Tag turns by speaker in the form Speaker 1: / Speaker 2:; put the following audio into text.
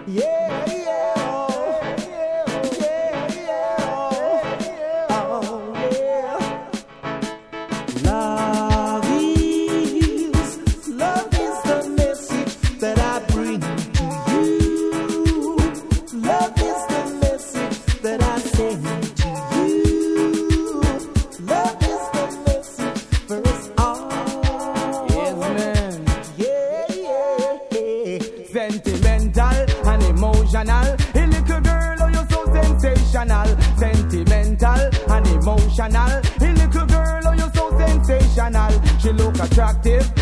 Speaker 1: Yeah, yeah, oh, yeah, yeah, oh, yeah. Love is the message that I bring to you. Love is the message that I send to you. Love is the message for us all.
Speaker 2: Yes, man.
Speaker 1: Yeah, yeah.
Speaker 2: Sentimental and emotional. Hey, little girl, oh, you're so sensational. Sentimental and emotional. Hey, little girl, oh, you're so sensational. She look attractive